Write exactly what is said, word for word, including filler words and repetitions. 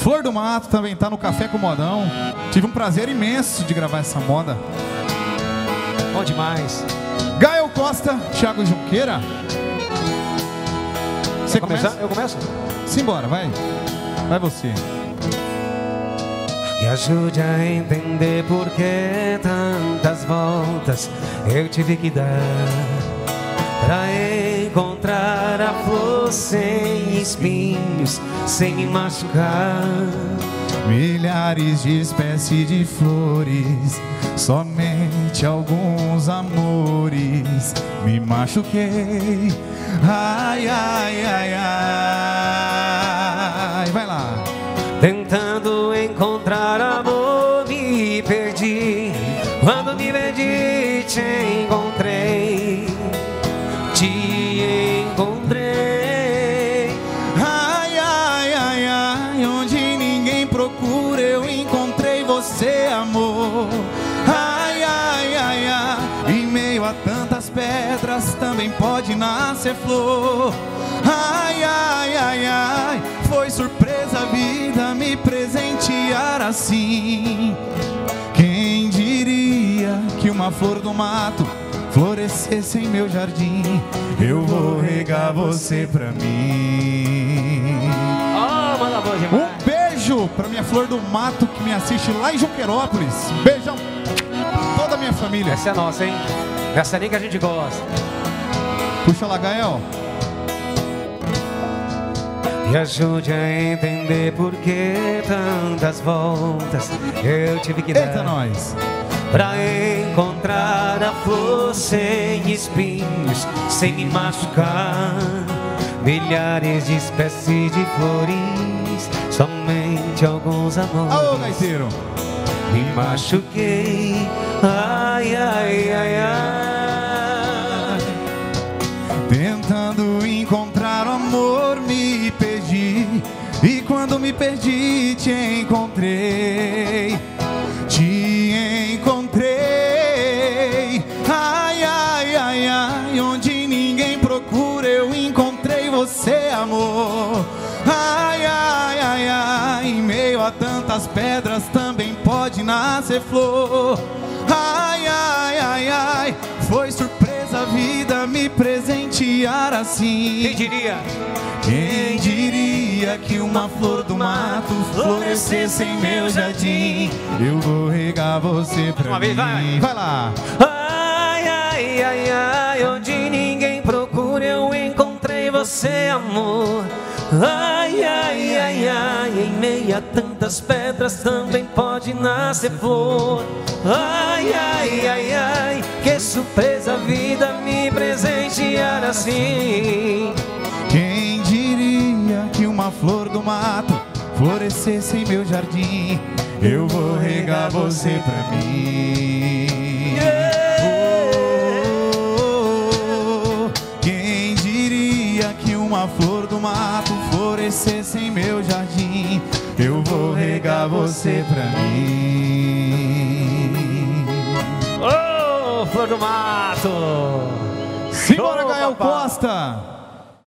Flor do Mato também tá no Café com Modão. Tive um prazer imenso de gravar essa moda. Bom demais. Gael Costa, Thiago Junqueira. Você começa? Eu começo? Simbora, vai. Vai você. Me ajude a entender por que tantas voltas eu tive que dar pra encontrar a flor sem espinhos, sem me machucar. Milhares de espécies de flores, somente alguns amores. Me machuquei, ai, ai, ai, ai. Vai lá. Tentando encontrar amor, me perdi. Quando me perdi, te encontrei. Te encontrei. Ai, ai, ai, ai. Onde ninguém procura, eu encontrei você, amor. Ai, ai, ai, ai. Em meio a tantas pedras, também pode nascer flor. Ai, ai, ai, ai. Foi surpresa a vida me presentear assim. Quem diria que uma flor do mato florescesse em meu jardim? Eu vou regar você pra mim. Oh, manda boa demais. Um beijo pra minha flor do mato que me assiste lá em Junqueirópolis. Beijão toda a minha família. Essa é nossa, hein? Essa é nem que a gente gosta. Puxa lá, Gael. Me ajude a entender por que tantas voltas eu tive que dar. Eita, nós. Pra encontrar a flor sem espinhos, sem me machucar. Milhares de espécies de flores, somente alguns amores. Alô, gaiteiro. Me machuquei, ai, ai, ai, ai. Tentando encontrar o amor, me perdi. E quando me perdi, te encontrei. Te encontrei. Ai, ai, ai, ai. Onde ninguém procura, eu encontrei você, amor. Ai, ai, ai, ai. Em meio a tantas pedras, também pode nascer flor. Ai, ai, ai, ai. Foi surpresa a vida me presentear assim. Quem diria? Quem diria que uma flor do mato florescesse em meu jardim? Eu vou regar você pra uma mim. vez, vai. Vai lá. Ai, ai, ai, ai. Onde ninguém procura, eu encontrei você, amor. Ai, ai, ai, ai. Em meio a tantas pedras também pode nascer flor. Ai, ai, ai, ai. Que surpresa a vida me presentear assim. Quem diria que uma flor do mato florescesse em meu jardim? Eu vou regar você pra mim. Oh, quem diria que uma flor do mato florescesse em meu jardim? Eu vou regar você pra mim. Oh, flor do mato. Simbora, Show, Gael papai. Costa.